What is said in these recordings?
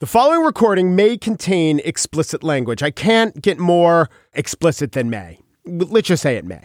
The following recording may contain explicit language. I can't get more explicit than may. Let's just say it may.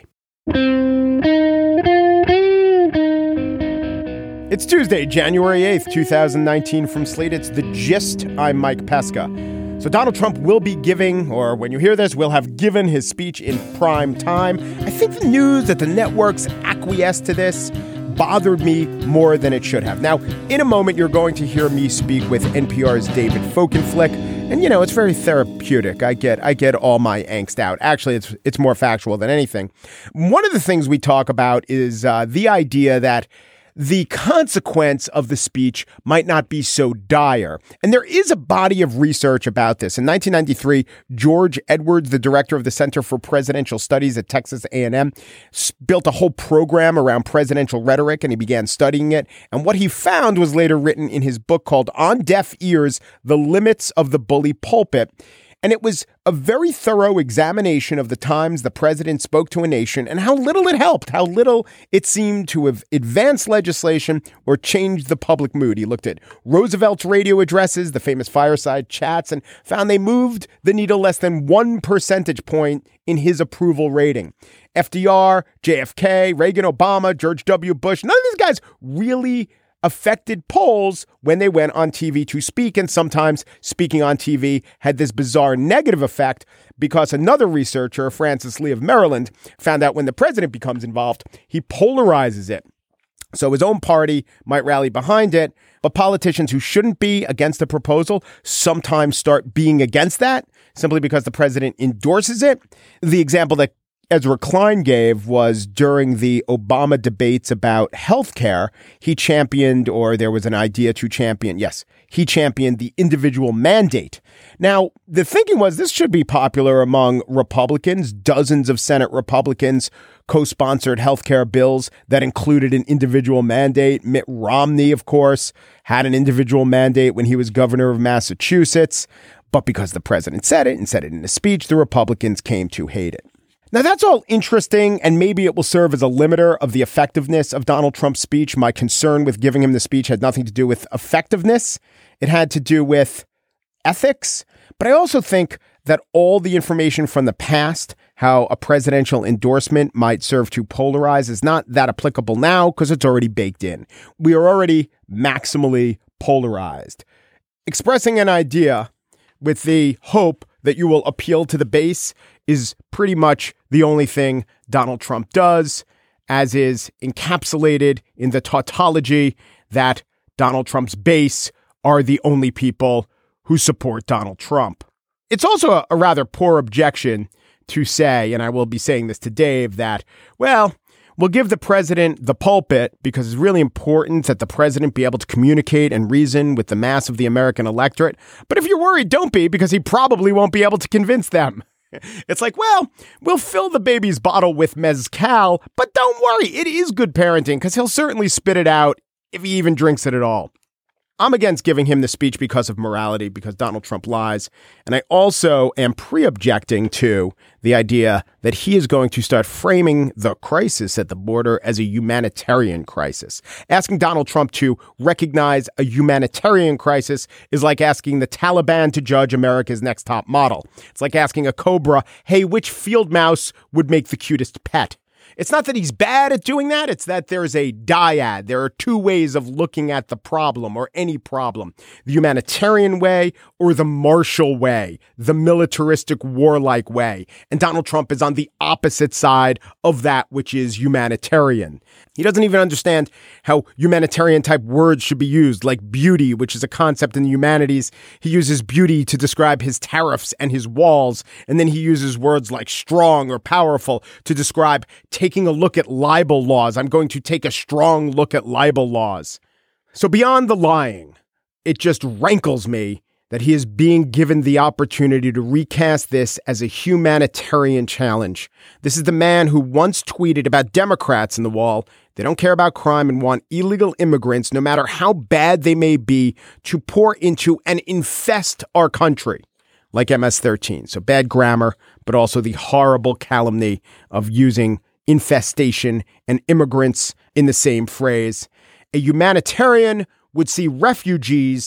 It's Tuesday, January 8th, 2019. From Slate, it's The Gist. I'm Mike Pesca. So Donald Trump will be giving, or when you hear this, will have given his speech in prime time. I think the news that the networks acquiesced to this bothered me more than it should have. Now, in a moment, you're going to hear me speak with NPR's David Folkenflik. And, you know, it's very therapeutic. I get all my angst out. Actually, it's more factual than anything. One of the things we talk about is the idea that the consequence of the speech might not be so dire. And there is a body of research about this. In 1993, George Edwards, the director of the Center for Presidential Studies at Texas A&M, built a whole program around presidential rhetoric, and he began studying it. And what he found was later written in his book called On Deaf Ears, The Limits of the Bully Pulpit. And it was a very thorough examination of the times the president spoke to a nation and how little it helped, how little it seemed to have advanced legislation or changed the public mood. He looked at Roosevelt's radio addresses, the famous fireside chats, and found they moved the needle less than 1 percentage point in his approval rating. FDR, JFK, Reagan, Obama, George W. Bush, none of these guys really affected polls when they went on TV to speak. And sometimes speaking on TV had this bizarre negative effect because another researcher, Francis Lee of Maryland, found out when the president becomes involved, he polarizes it. So his own party might rally behind it, but politicians who shouldn't be against the proposal sometimes start being against that simply because the president endorses it. The example that Ezra Klein gave was during the Obama debates about health care. He championed, or there was an idea to champion, he championed the individual mandate. Now, the thinking was this should be popular among Republicans. Dozens of Senate Republicans co-sponsored health care bills that included an individual mandate. Mitt Romney, of course, had an individual mandate when he was governor of Massachusetts. But because the president said it and said it in a speech, the Republicans came to hate it. Now, that's all interesting, and maybe it will serve as a limiter of the effectiveness of Donald Trump's speech. My concern with giving him the speech had nothing to do with effectiveness. It had to do with ethics. But I also think that all the information from the past, how a presidential endorsement might serve to polarize, is not that applicable now because it's already baked in. We are already maximally polarized. Expressing an idea with the hope that you will appeal to the base is pretty much the only thing Donald Trump does, as is encapsulated in the tautology that Donald Trump's base are the only people who support Donald Trump. It's also a rather poor objection to say, and I will be saying this to Dave, that, well, we'll give the president the pulpit because it's really important that the president be able to communicate and reason with the mass of the American electorate. But if you're worried, don't be, because he probably won't be able to convince them. It's like, well, we'll fill the baby's bottle with mezcal, but don't worry, it is good parenting because he'll certainly spit it out if he even drinks it at all. I'm against giving him the speech because of morality, because Donald Trump lies. And I also am pre-objecting to the idea that he is going to start framing the crisis at the border as a humanitarian crisis. Asking Donald Trump to recognize a humanitarian crisis is like asking the Taliban to judge America's next top model. It's like asking a cobra, hey, which field mouse would make the cutest pet? It's not that he's bad at doing that. It's that there's a dyad. There are two ways of looking at the problem or any problem. The humanitarian way or the martial way, the militaristic, warlike way. And Donald Trump is on the opposite side of that, which is humanitarian. He doesn't even understand how humanitarian type words should be used, like beauty, which is a concept in the humanities. He uses beauty to describe his tariffs and his walls. And then he uses words like strong or powerful to describe taking a look at libel laws. I'm going to take a strong look at libel laws. So beyond the lying, it just rankles me that he is being given the opportunity to recast this as a humanitarian challenge. This is the man who once tweeted about Democrats in the wall. They don't care about crime and want illegal immigrants, no matter how bad they may be, to pour into and infest our country, like MS-13. So bad grammar, but also the horrible calumny of using infestation and immigrants in the same phrase. A humanitarian would see refugees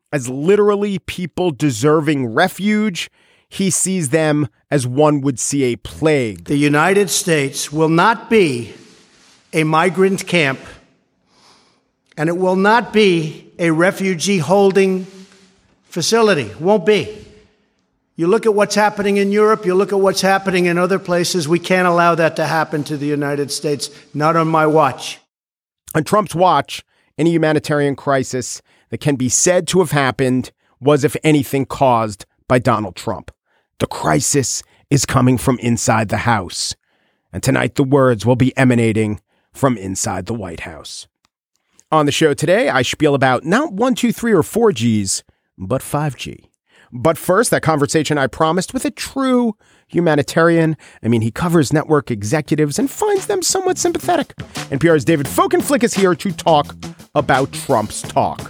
as literally people deserving refuge. He sees them as one would see a plague. The United States will not be a migrant camp, and it will not be a refugee holding facility. Won't be. You look at what's happening in Europe, you look at what's happening in other places. We can't allow that to happen to the United States, not on my watch. On Trump's watch, any humanitarian crisis that can be said to have happened was, if anything, caused by Donald Trump. The crisis is coming from inside the House. And tonight, the words will be emanating from inside the White House. On the show today, I spiel about not 1, 2, 3, or 4Gs, but 5G. But first, that conversation I promised with a true humanitarian. I mean, he covers network executives and finds them somewhat sympathetic. NPR's David Folkenflik is here to talk about Trump's talk.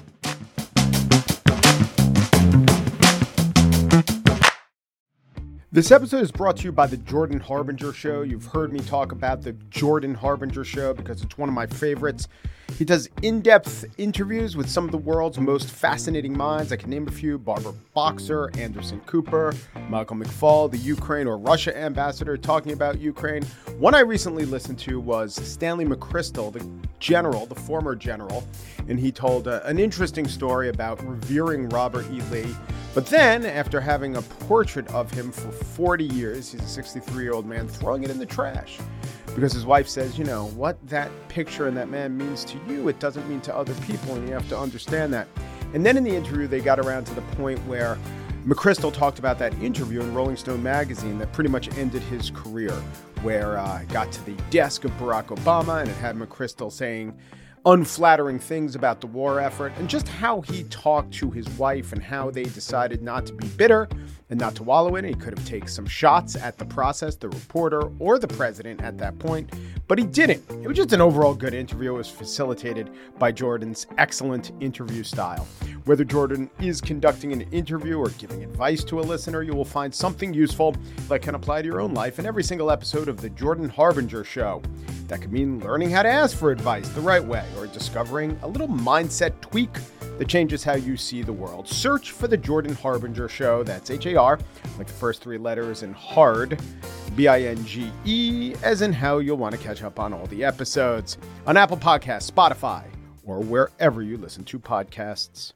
This episode is brought to you by the Jordan Harbinger Show. You've heard me talk about the Jordan Harbinger Show because it's one of my favorites. He does in-depth interviews with some of the world's most fascinating minds. I can name a few: Barbara Boxer, Anderson Cooper, Michael McFaul, the Ukraine or Russia ambassador talking about Ukraine. One I recently listened to was Stanley McChrystal, the general, the former general, and he told an interesting story about revering Robert E. Lee. But then, after having a portrait of him for 40 years, he's a 63-year-old man, throwing it in the trash. Because his wife says, you know, what that picture and that man means to you, it doesn't mean to other people, and you have to understand that. And then in the interview, they got around to the point where McChrystal talked about that interview in Rolling Stone magazine that pretty much ended his career, where it got to the desk of Barack Obama, and it had McChrystal saying unflattering things about the war effort, and just how he talked to his wife and how they decided not to be bitter and not to wallow in it. He could have taken some shots at the process, the reporter, or the president at that point, but he didn't. It was just an overall good interview. It was facilitated by Jordan's excellent interview style. Whether Jordan is conducting an interview or giving advice to a listener, you will find something useful that can apply to your own life in every single episode of the Jordan Harbinger Show. That could mean learning how to ask for advice the right way, or discovering a little mindset tweak that changes how you see the world. Search for the Jordan Harbinger Show. That's H-A-R, like the first three letters, and hard, B-I-N-G-E, as in how you'll want to catch up on all the episodes on Apple Podcasts, Spotify, or wherever you listen to podcasts.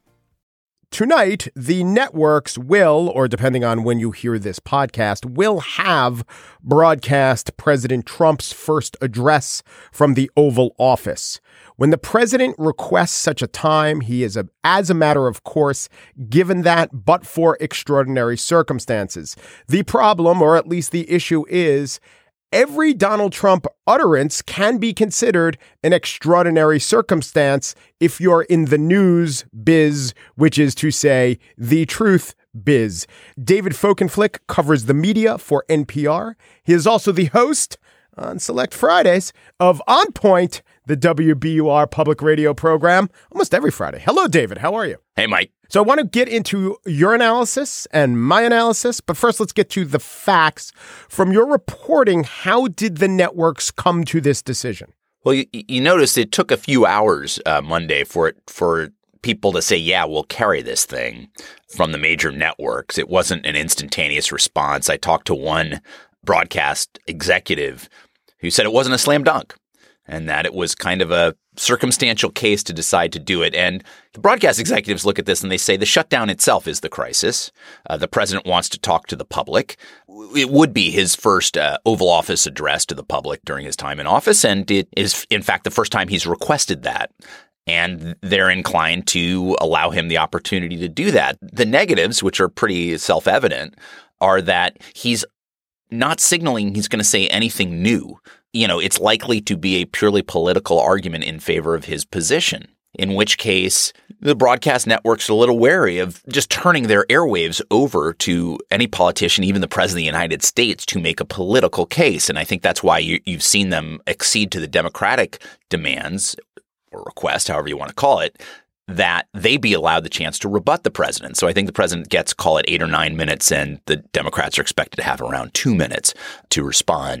Tonight, the networks will, or depending on when you hear this podcast, will have broadcast President Trump's first address from the Oval Office. When the president requests such a time, he is, as a matter of course, given that, but for extraordinary circumstances. The problem, or at least the issue, is every Donald Trump utterance can be considered an extraordinary circumstance if you're in the news biz, which is to say, the truth biz. David Folkenflik covers the media for NPR. He is also the host on select Fridays of On Point, the WBUR public radio program, almost every Friday. Hello, David. How are you? Hey, Mike. So I want to get into your analysis and my analysis, but first let's get to the facts. From your reporting, how did the networks come to this decision? Well, you notice it took a few hours Monday for people to say, yeah, we'll carry this thing from the major networks. It wasn't an instantaneous response. I talked to one broadcast executive who said it wasn't a slam dunk and that it was kind of a circumstantial case to decide to do it. And the broadcast executives look at this and they say the shutdown itself is the crisis. The president wants to talk to the public. It would be his first Oval Office address to the public during his time in office, and it is, in fact, the first time he's requested that. And they're inclined to allow him the opportunity to do that. The negatives, which are pretty self-evident, are that he's not signaling he's going to say anything new. You know, it's likely to be a purely political argument in favor of his position, in which case the broadcast networks are a little wary of just turning their airwaves over to any politician, even the president of the United States, to make a political case. And I think that's why you've seen them accede to the Democratic demands or request, however you want to call it, that they be allowed the chance to rebut the president. So I think the president gets, call it 8 or 9 minutes, and the Democrats are expected to have around 2 minutes to respond.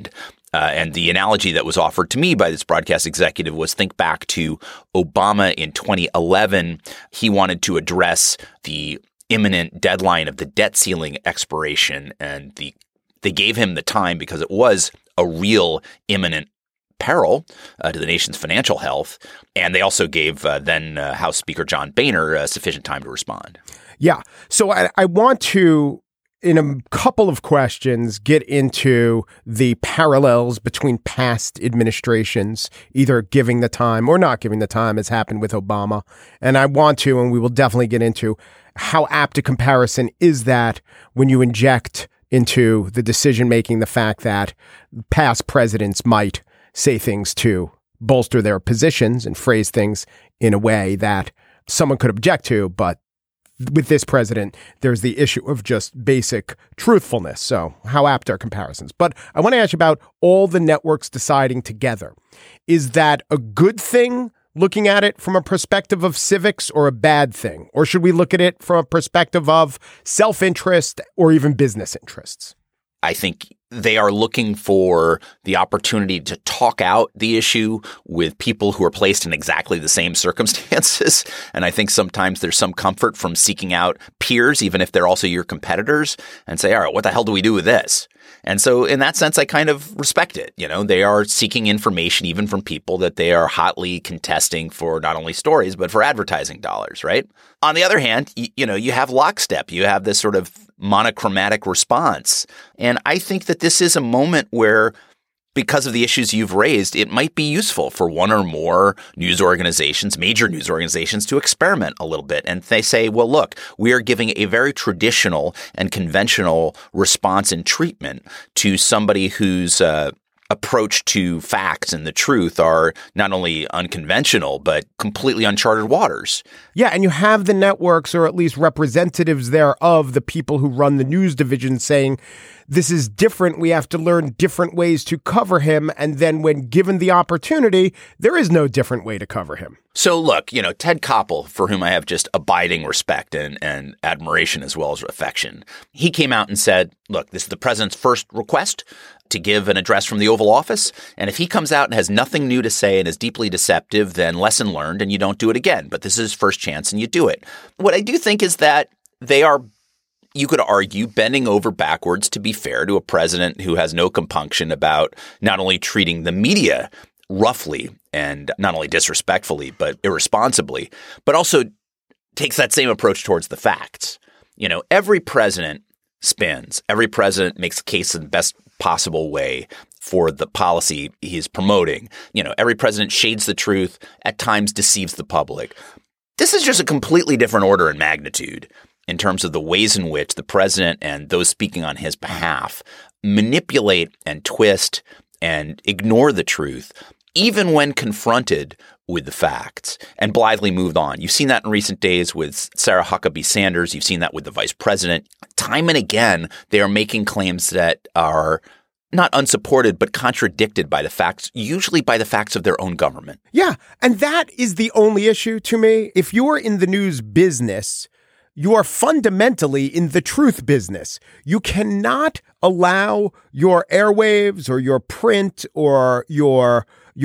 And the analogy that was offered to me by this broadcast executive was think back to Obama in 2011. He wanted to address the imminent deadline of the debt ceiling expiration, and they gave him the time because it was a real imminent peril to the nation's financial health. And they also gave then House Speaker John Boehner sufficient time to respond. Yeah. So I want to, in a couple of questions, get into the parallels between past administrations, either giving the time or not giving the time, as happened with Obama. And I want to, and we will definitely get into how apt a comparison is that when you inject into the decision-making the fact that past presidents might say things to bolster their positions and phrase things in a way that someone could object to, but with this president, there's the issue of just basic truthfulness. So how apt are comparisons? But I want to ask you about all the networks deciding together. Is that a good thing, looking at it from a perspective of civics, or a bad thing? Or should we look at it from a perspective of self-interest or even business interests? I think they are looking for the opportunity to talk out the issue with people who are placed in exactly the same circumstances. And I think sometimes there's some comfort from seeking out peers, even if they're also your competitors, and say, all right, what the hell do we do with this? And so in that sense, I kind of respect it. You know, they are seeking information even from people that they are hotly contesting for not only stories, but for advertising dollars, right? On the other hand, you know, you have lockstep. You have this sort of monochromatic response. And I think that this is a moment where, because of the issues you've raised, it might be useful for one or more news organizations, major news organizations, to experiment a little bit. And they say, well, look, we are giving a very traditional and conventional response and treatment to somebody whose approach to facts and the truth are not only unconventional, but completely uncharted waters. Yeah, and you have the networks, or at least representatives thereof, the people who run the news division, saying, this is different. We have to learn different ways to cover him. And then when given the opportunity, there is no different way to cover him. So look, you know, Ted Koppel, for whom I have just abiding respect and admiration as well as affection, he came out and said, look, this is the president's first request to give an address from the Oval Office. And if he comes out and has nothing new to say and is deeply deceptive, then lesson learned and you don't do it again. But this is his first chance and you do it. What I do think is that they are, you could argue, bending over backwards to be fair to a president who has no compunction about not only treating the media roughly and not only disrespectfully, but irresponsibly, but also takes that same approach towards the facts. You know, every president spins. Every president makes a case in the best possible way for the policy he's promoting. You know, every president shades the truth, at times deceives the public. This is just a completely different order and magnitude in terms of the ways in which the president and those speaking on his behalf manipulate and twist and ignore the truth, even when confronted with the facts, and blithely moved on. You've seen that in recent days with Sarah Huckabee Sanders. You've seen that with the vice president. Time and again, they are making claims that are not unsupported, but contradicted by the facts, usually by the facts of their own government. Yeah, and that is the only issue to me. If you are in the news business, you are fundamentally in the truth business. You cannot allow your airwaves or your print or your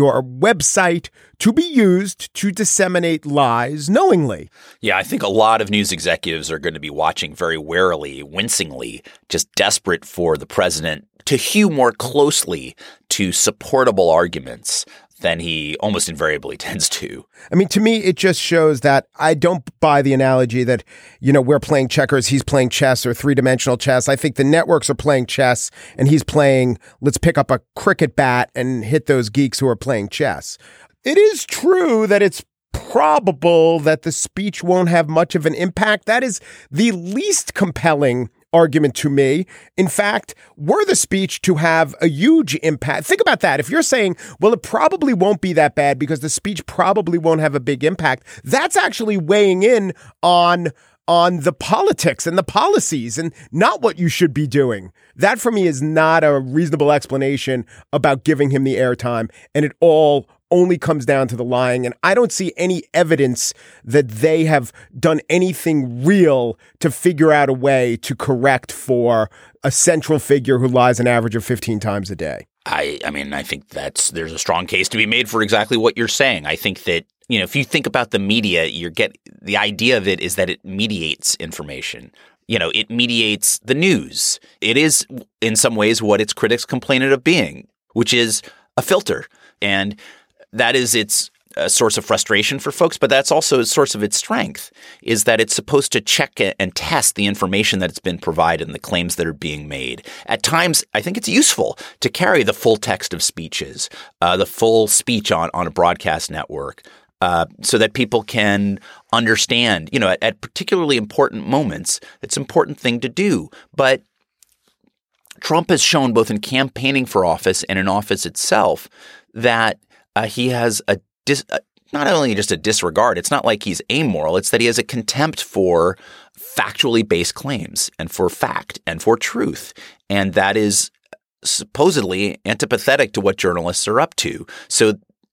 website to be used to disseminate lies knowingly. Yeah, I think a lot of news executives are going to be watching very warily, wincingly, just desperate for the president to hew more closely to supportable arguments than he almost invariably tends to. I mean, to me, it just shows that I don't buy the analogy that, you know, we're playing checkers, he's playing chess or three-dimensional chess. I think the networks are playing chess and he's playing, let's pick up a cricket bat and hit those geeks who are playing chess. It is true that it's probable that the speech won't have much of an impact. That is the least compelling argument to me. In fact, were the speech to have a huge impact, think about that. If you're saying, well, it probably won't be that bad because the speech probably won't have a big impact, that's actually weighing in on the politics and the policies and not what you should be doing. That for me is not a reasonable explanation about giving him the airtime, and it all only comes down to the lying. And I don't see any evidence that they have done anything real to figure out a way to correct for a central figure who lies an average of 15 times a day. I mean, I think there's a strong case to be made for exactly what you're saying. I think that, if you think about the media, the idea of it is that it mediates information. It mediates the news. It is, in some ways, what its critics complain it of being, which is a filter. And that is its source of frustration for folks, but that's also a source of its strength, is that it's supposed to check and test the information that's been provided and the claims that are being made. At times, I think it's useful to carry the full text of speeches, the full speech on a broadcast network, so that people can understand, at particularly important moments, it's an important thing to do. But Trump has shown both in campaigning for office and in office itself that he has not only just a disregard, it's not like he's amoral, it's that he has a contempt for factually based claims and for fact and for truth. And that is supposedly antipathetic to what journalists are up to. So,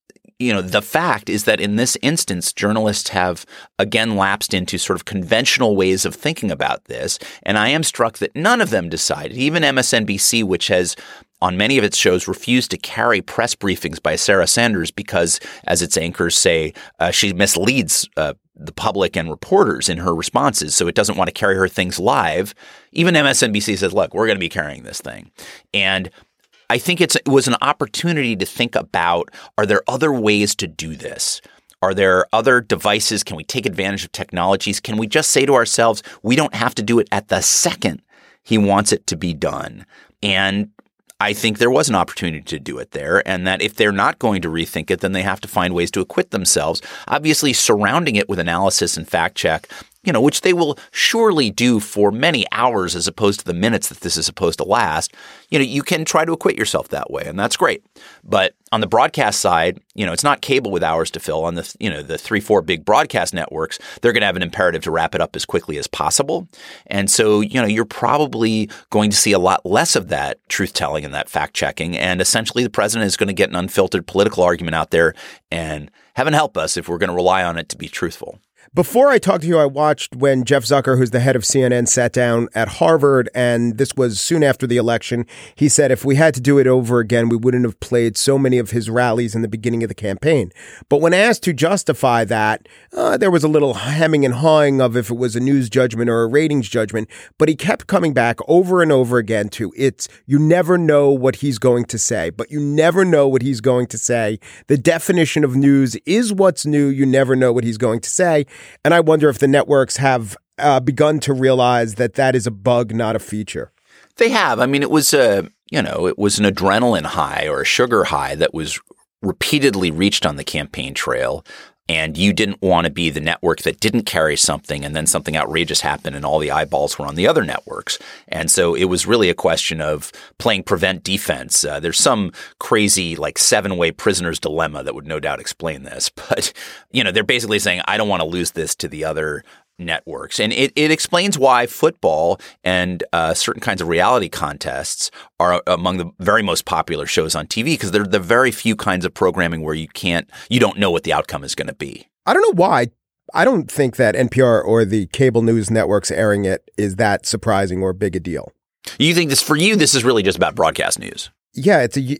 the fact is that in this instance, journalists have again lapsed into sort of conventional ways of thinking about this. And I am struck that none of them decided, even MSNBC, which has on many of its shows refused to carry press briefings by Sarah Sanders because, as its anchors say, she misleads the public and reporters in her responses. So it doesn't want to carry her things live. Even MSNBC says, look, we're going to be carrying this thing. And I think it was an opportunity to think about, are there other ways to do this? Are there other devices? Can we take advantage of technologies? Can we just say to ourselves, we don't have to do it at the second he wants it to be done? And I think there was an opportunity to do it there, and that if they're not going to rethink it, then they have to find ways to acquit themselves, obviously surrounding it with analysis and fact check, which they will surely do for many hours as opposed to the minutes that this is supposed to last. You can try to acquit yourself that way, and that's great. But on the broadcast side, it's not cable with hours to fill. On the 3-4 big broadcast networks, they're going to have an imperative to wrap it up as quickly as possible. And so, you're probably going to see a lot less of that truth-telling and that fact-checking. And essentially, the president is going to get an unfiltered political argument out there, and heaven help us if we're going to rely on it to be truthful. Before I talked to you, I watched when Jeff Zucker, who's the head of CNN, sat down at Harvard, and this was soon after the election. He said if we had to do it over again, we wouldn't have played so many of his rallies in the beginning of the campaign. But when asked to justify that, there was a little hemming and hawing of if it was a news judgment or a ratings judgment. But he kept coming back over and over again to you never know what he's going to say, but you never know what he's going to say. The definition of news is what's new. You never know what he's going to say. And I wonder if the networks have begun to realize that is a bug, not a feature. They have. I mean, it was an adrenaline high or a sugar high that was repeatedly reached on the campaign trail. And you didn't want to be the network that didn't carry something and then something outrageous happened and all the eyeballs were on the other networks. And so it was really a question of playing prevent defense. There's some crazy 7-way prisoner's dilemma that would no doubt explain this. But, they're basically saying, I don't want to lose this to the other networks. And it explains why football and certain kinds of reality contests are among the very most popular shows on TV, because they're the very few kinds of programming where you don't know what the outcome is going to be. I don't know why. I don't think that NPR or the cable news networks airing it is that surprising or big a deal. You think this is really just about broadcast news? Yeah,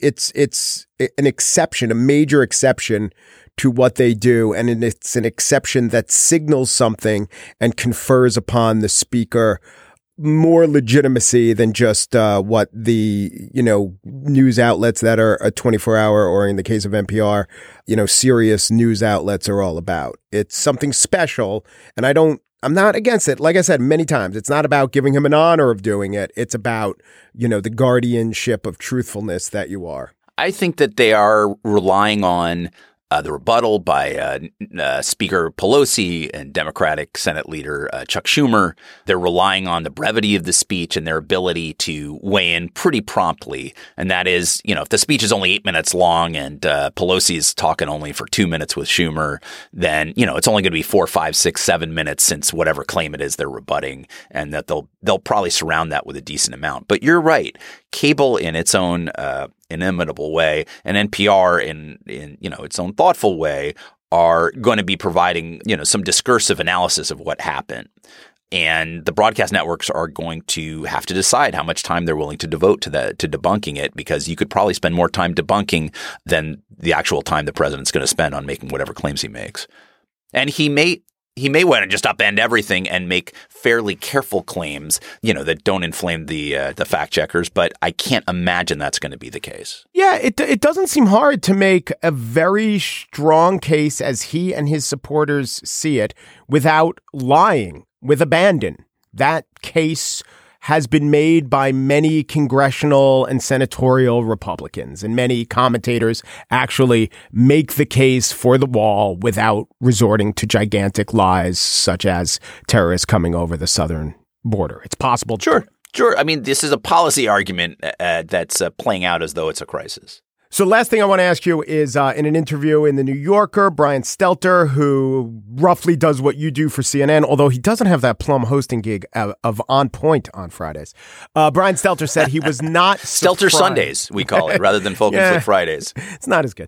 it's an exception, a major exception to what they do, and it's an exception that signals something and confers upon the speaker more legitimacy than just what the news outlets that are a 24-hour, or in the case of NPR, serious news outlets are all about. It's something special, and I'm not against it. Like I said many times, it's not about giving him an honor of doing it. It's about the guardianship of truthfulness that you are. I think that they are relying on the rebuttal by Speaker Pelosi and Democratic Senate Leader Chuck Schumer. They're relying on the brevity of the speech and their ability to weigh in pretty promptly. And that is, if the speech is only 8 minutes long and Pelosi is talking only for 2 minutes with Schumer, then, it's only going to be 4, 5, 6, 7 minutes since whatever claim it is they're rebutting, and that they'll probably surround that with a decent amount. But you're right. Cable in its own inimitable way, and NPR in its own thoughtful way are going to be providing some discursive analysis of what happened. And the broadcast networks are going to have to decide how much time they're willing to devote to debunking it, because you could probably spend more time debunking than the actual time the president's going to spend on making whatever claims he makes. And he may want to just upend everything and make fairly careful claims, that don't inflame the fact checkers. But I can't imagine that's going to be the case. Yeah, it doesn't seem hard to make a very strong case as he and his supporters see it without lying with abandon. That case has been made by many congressional and senatorial Republicans, and many commentators actually make the case for the wall without resorting to gigantic lies such as terrorists coming over the southern border. It's possible. Sure. I mean, this is a policy argument that's playing out as though it's a crisis. So last thing I want to ask you is in an interview in The New Yorker, Brian Stelter, who roughly does what you do for CNN, although he doesn't have that plum hosting gig of On Point on Fridays. Brian Stelter said he was not Stelter surprised. Sundays, we call it, rather than Focus with Fridays. It's not as good.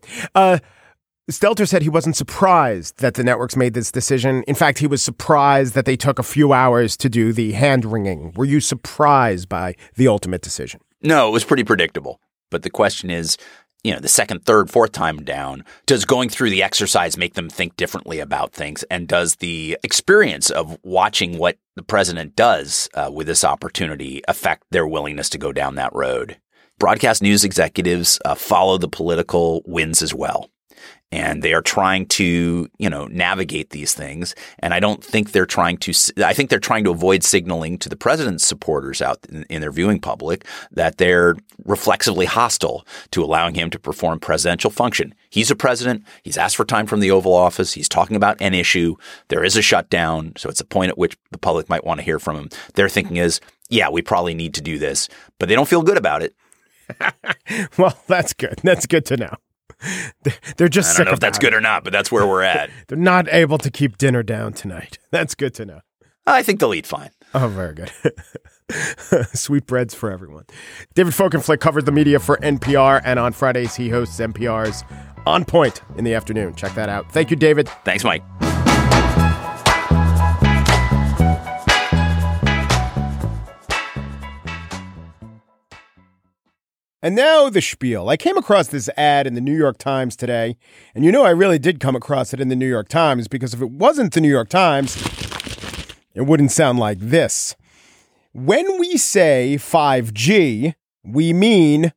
Stelter said he wasn't surprised that the networks made this decision. In fact, he was surprised that they took a few hours to do the hand-wringing. Were you surprised by the ultimate decision? No, it was pretty predictable. But the question is, the second, third, fourth time down, does going through the exercise make them think differently about things? And does the experience of watching what the president does with this opportunity affect their willingness to go down that road? Broadcast news executives follow the political winds as well. And they are trying to, navigate these things. And I think they're trying to avoid signaling to the president's supporters out in their viewing public that they're reflexively hostile to allowing him to perform presidential function. He's a president. He's asked for time from the Oval Office. He's talking about an issue. There is a shutdown. So it's a point at which the public might want to hear from him. Their thinking is, yeah, we probably need to do this, but they don't feel good about it. Well, that's good. That's good to know. They're just sick of it. I don't know if that's good or not, but that's where we're at. They're not able to keep dinner down tonight. That's good to know. I think they'll eat fine. Oh, very good. Sweet breads for everyone. David Folkenflik covers the media for NPR, and on Fridays he hosts NPR's On Point in the afternoon. Check that out. Thank you, David. Thanks, Mike. And now the spiel. I came across this ad in the New York Times today, and I really did come across it in the New York Times, because if it wasn't the New York Times, it wouldn't sound like this. When we say 5G, we mean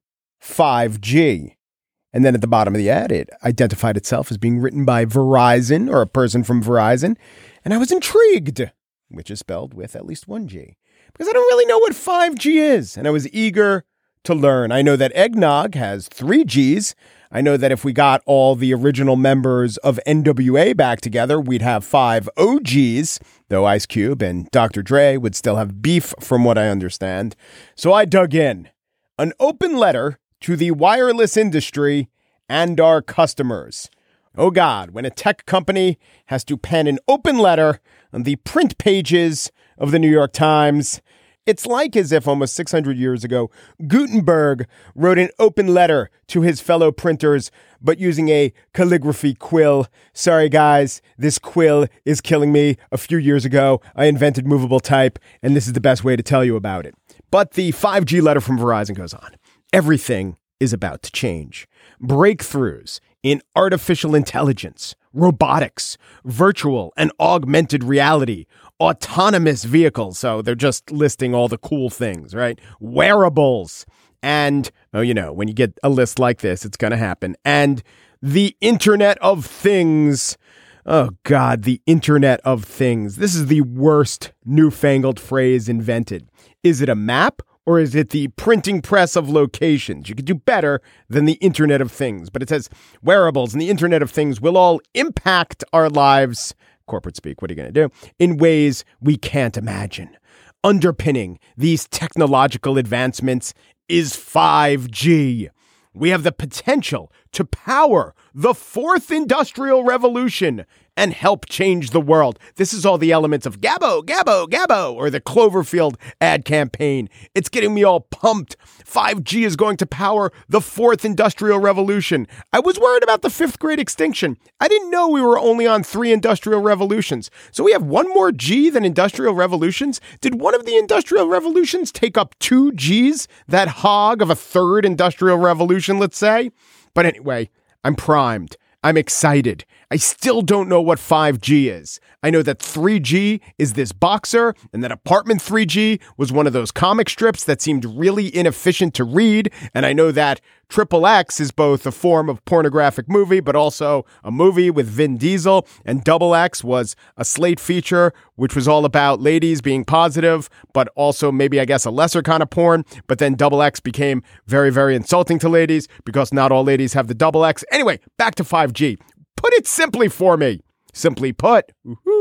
5G. And then at the bottom of the ad, it identified itself as being written by Verizon, or a person from Verizon, and I was intrigued, which is spelled with at least one G, because I don't really know what 5G is, and I was eager to learn. I know that eggnog has 3 Gs. I know that if we got all the original members of NWA back together, we'd have 5 OGs, though Ice Cube and Dr. Dre would still have beef from what I understand. So I dug in. An open letter to the wireless industry and our customers. Oh God, when a tech company has to pen an open letter on the print pages of the New York Times, it's like as if almost 600 years ago, Gutenberg wrote an open letter to his fellow printers, but using a calligraphy quill. Sorry, guys, this quill is killing me. A few years ago, I invented movable type, and this is the best way to tell you about it. But the 5G letter from Verizon goes on. Everything is about to change. Breakthroughs in artificial intelligence, robotics, virtual and augmented reality, autonomous vehicles. So they're just listing all the cool things, right? Wearables. And, when you get a list like this, it's going to happen. And the Internet of Things. Oh, God, the Internet of Things. This is the worst newfangled phrase invented. Is it a map? Or is it the printing press of locations? You could do better than the Internet of Things. But it says wearables and the Internet of Things will all impact our lives, corporate speak, what are you going to do, in ways we can't imagine. Underpinning these technological advancements is 5G. We have the potential to power the fourth industrial revolution and help change the world. This is all the elements of Gabbo, Gabbo, Gabbo, or the Cloverfield ad campaign. It's getting me all pumped. 5G is going to power the fourth industrial revolution. I was worried about the fifth great extinction. I didn't know we were only on 3 industrial revolutions. So we have one more G than industrial revolutions? Did one of the industrial revolutions take up 2 Gs? That hog of a third industrial revolution, let's say? But anyway, I'm primed. I'm excited. I still don't know what 5G is. I know that 3G is this boxer, and that Apartment 3G was one of those comic strips that seemed really inefficient to read, and I know that XXX is both a form of pornographic movie, but also a movie with Vin Diesel, and XX was a Slate feature, which was all about ladies being positive, but also maybe, I guess, a lesser kind of porn, but then XX became very, very insulting to ladies because not all ladies have the XX. Anyway, back to 5G. Put it simply for me. Simply put,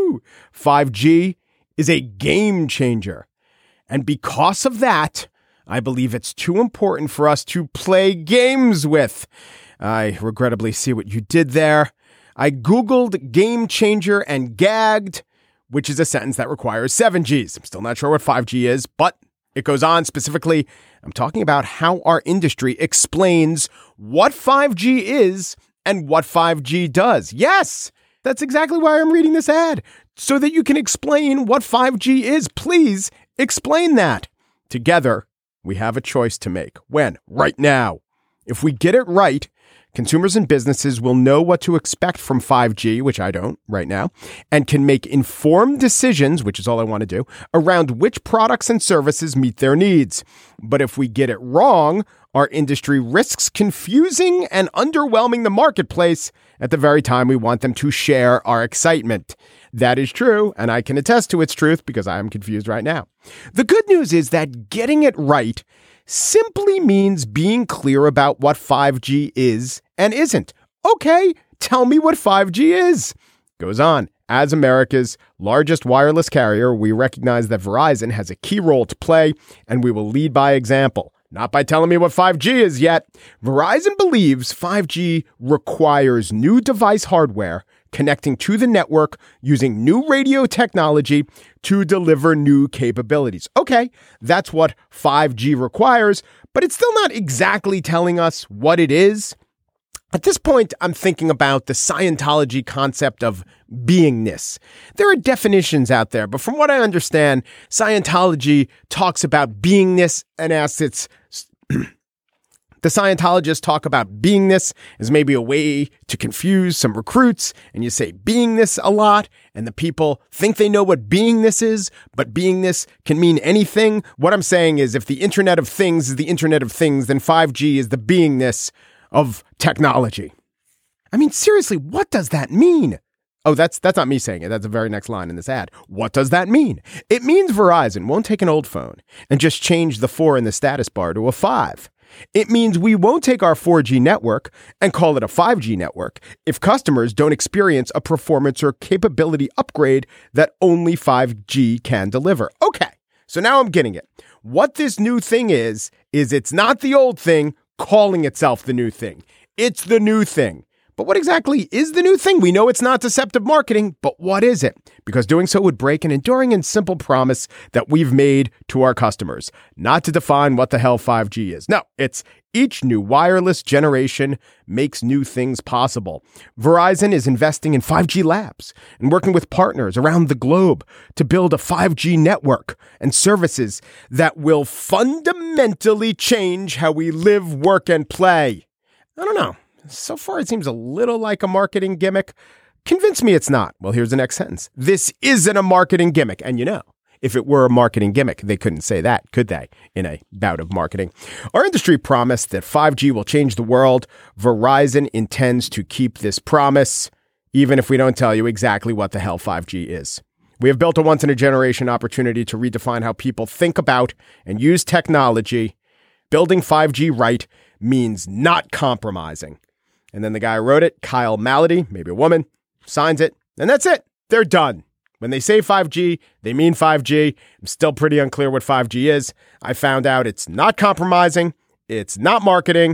5G is a game changer. And because of that, I believe it's too important for us to play games with. I regrettably see what you did there. I Googled game changer and gagged, which is a sentence that requires 7 Gs. I'm still not sure what 5G is, but it goes on. Specifically, I'm talking about how our industry explains what 5G is and what 5G does. Yes, that's exactly why I'm reading this ad, so that you can explain what 5G is. Please explain that. Together, we have a choice to make. When? Right now. If we get it right, consumers and businesses will know what to expect from 5G, which I don't right now, and can make informed decisions, which is all I want to do, around which products and services meet their needs. But if we get it wrong, our industry risks confusing and underwhelming the marketplace at the very time we want them to share our excitement. That is true, and I can attest to its truth because I am confused right now. The good news is that getting it right simply means being clear about what 5G is and isn't. Okay, tell me what 5G is. Goes on. As America's largest wireless carrier, we recognize that Verizon has a key role to play, and we will lead by example. Not by telling me what 5G is yet. Verizon believes 5G requires new device hardware connecting to the network using new radio technology to deliver new capabilities. Okay, that's what 5G requires, but it's still not exactly telling us what it is. At this point, I'm thinking about the Scientology concept of beingness. There are definitions out there, but from what I understand, Scientology talks about beingness and asks its the Scientologists talk about beingness as maybe a way to confuse some recruits, and you say beingness a lot, and the people think they know what beingness is, but beingness can mean anything. What I'm saying is if the Internet of Things is the Internet of Things, then 5G is the beingness of technology. I mean, seriously, what does that mean? Oh, that's not me saying it. That's the very next line in this ad. What does that mean? It means Verizon won't take an old phone and just change the 4 in the status bar to a 5. It means we won't take our 4G network and call it a 5G network if customers don't experience a performance or capability upgrade that only 5G can deliver. Okay, so now I'm getting it. What this new thing is it's not the old thing calling itself the new thing. It's the new thing. But what exactly is the new thing? We know it's not deceptive marketing, but what is it? Because doing so would break an enduring and simple promise that we've made to our customers, not to define what the hell 5G is. No, it's each new wireless generation makes new things possible. Verizon is investing in 5G labs and working with partners around the globe to build a 5G network and services that will fundamentally change how we live, work, and play. I don't know. So far, it seems a little like a marketing gimmick. Convince me it's not. Well, here's the next sentence. This isn't a marketing gimmick. And you know, if it were a marketing gimmick, they couldn't say that, could they, in a bout of marketing? Our industry promised that 5G will change the world. Verizon intends to keep this promise, even if we don't tell you exactly what the hell 5G is. We have built a once-in-a-generation opportunity to redefine how people think about and use technology. Building 5G right means not compromising. And then the guy who wrote it, Kyle Malady, maybe a woman, signs it, and that's it. They're done. When they say 5G, they mean 5G. I'm still pretty unclear what 5G is. I found out it's not compromising, it's not marketing,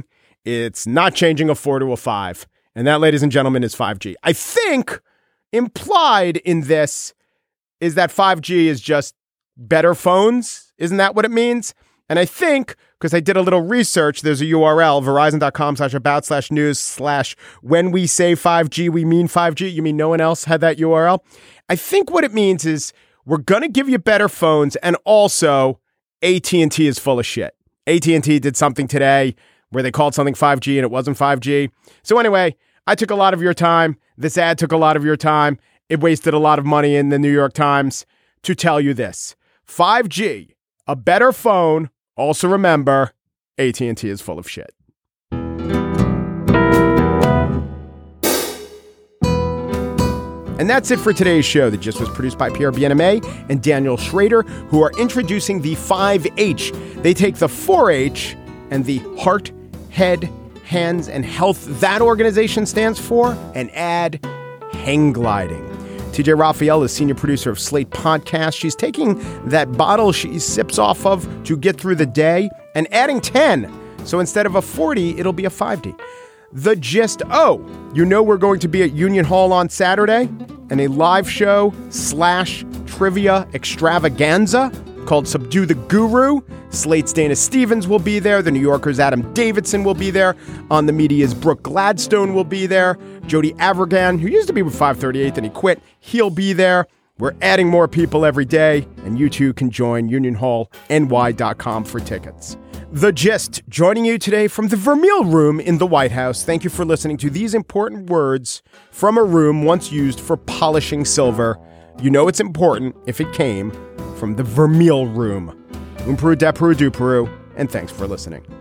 It's not changing a 4 to a 5. And that, ladies and gentlemen, is 5G. I think implied in this is that 5G is just better phones. Isn't that what it means? And I think, because I did a little research, there's a URL, verizon.com/about/news/when we say 5G, we mean 5G. You mean no one else had that URL? I think what it means is we're going to give you better phones, and also AT&T is full of shit. AT&T did something today where they called something 5G and it wasn't 5G. So anyway, I took a lot of your time. This ad took a lot of your time. It wasted a lot of money in the New York Times to tell you this. 5G, a better phone. Also remember, AT&T is full of shit. And that's it for today's show. The Gist was produced by Pierre Bienaimé and Daniel Schrader, who are introducing the 5H. They take the 4H and the heart, head, hands, and health that organization stands for and add hang gliding. TJ Raphael is senior producer of Slate Podcast. She's taking that bottle she sips off of to get through the day and adding 10. So instead of a 40, it'll be a 5D. The Gist. Oh, you know we're going to be at Union Hall on Saturday and a live show / trivia extravaganza called Subdue the Guru. Slate's Dana Stevens will be there. The New Yorker's Adam Davidson will be there. On the Media's Brooke Gladstone will be there. Jody Avirgan, who used to be with 538 and he quit, he'll be there. We're adding more people every day, and you too can join unionhallny.com for tickets. The Gist, joining you today from the Vermeil Room in the White House. Thank you for listening to these important words from a room once used for polishing silver. You know it's important if it came from the Vermeil Room. Peru, de Peru, du Peru, and thanks for listening.